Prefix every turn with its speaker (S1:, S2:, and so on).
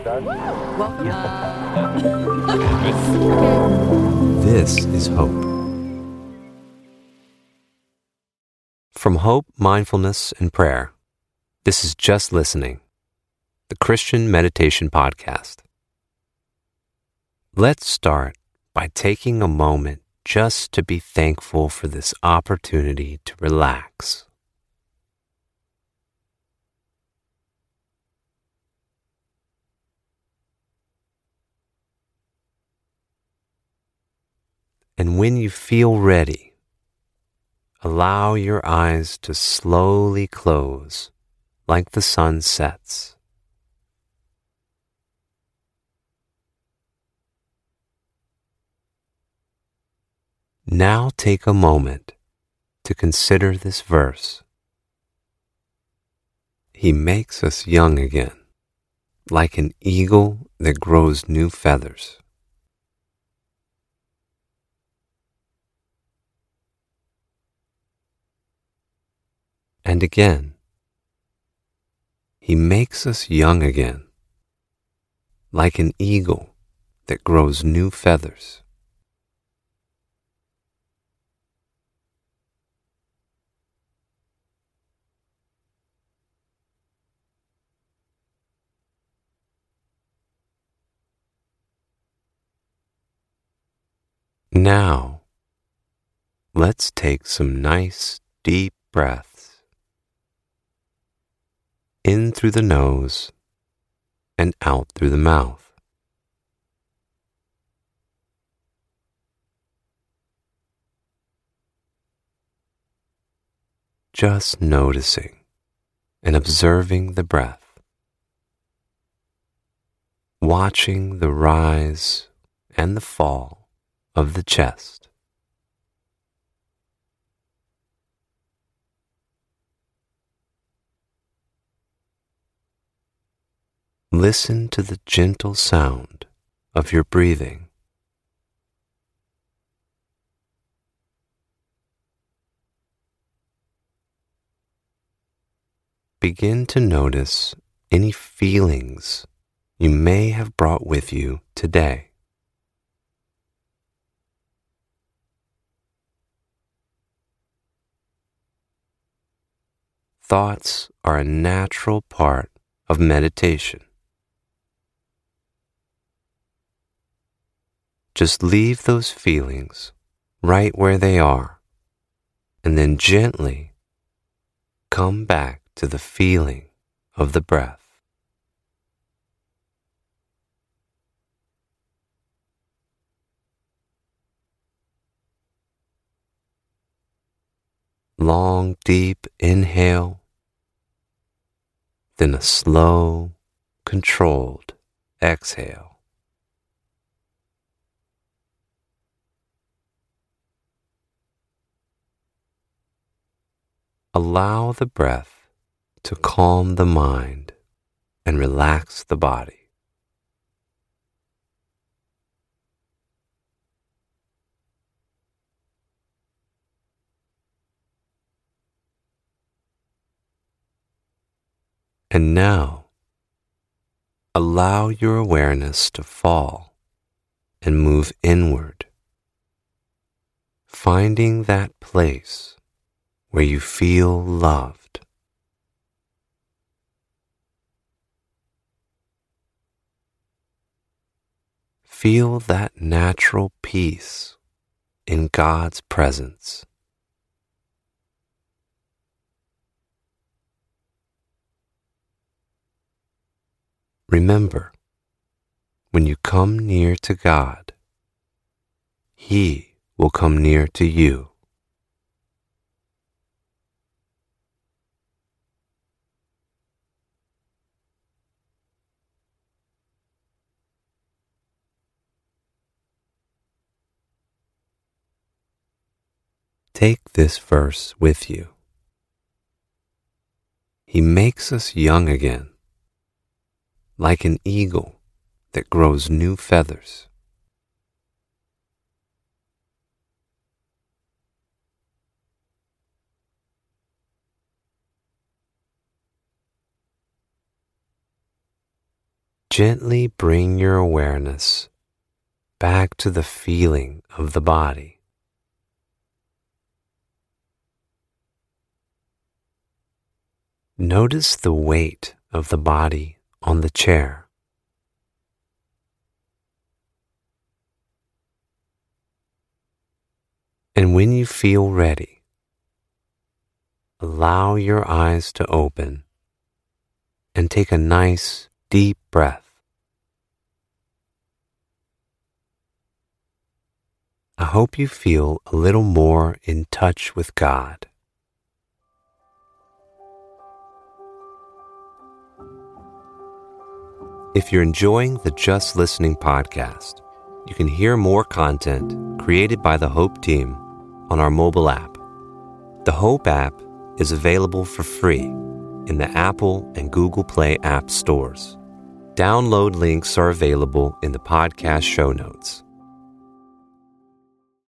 S1: Welcome.
S2: This is Hope. From Hope, Mindfulness, and Prayer, this is Just Listening, the Christian Meditation Podcast. Let's start by taking a moment just to be thankful for this opportunity to relax. And when you feel ready, allow your eyes to slowly close like the sun sets. Now take a moment to consider this verse. He makes us young again, like an eagle that grows new feathers. And again, He makes us young again, like an eagle that grows new feathers. Now, let's take some nice, deep breaths in through the nose and out through the mouth. Just noticing and observing the breath, watching the rise and the fall of the chest. Listen to the gentle sound of your breathing. Begin to notice any feelings you may have brought with you today. Thoughts are a natural part of meditation. Just leave those feelings right where they are, and then gently come back to the feeling of the breath. Long, deep inhale, then a slow, controlled exhale. Allow the breath to calm the mind and relax the body. And now, allow your awareness to fall and move inward, finding that place where you feel loved. Feel that natural peace in God's presence. Remember, when you come near to God, He will come near to you. Take this verse with you. He makes us young again, like an eagle that grows new feathers. gently bring your awareness back to the feeling of the body. Notice the weight of the body on the chair. And when you feel ready, allow your eyes to open and take a nice, deep breath. I hope you feel a little more in touch with God. If you're enjoying the Just Listening podcast, you can hear more content created by the Hope team on our mobile app. The Hope app is available for free in the Apple and Google Play app stores. Download links are available in the podcast show notes.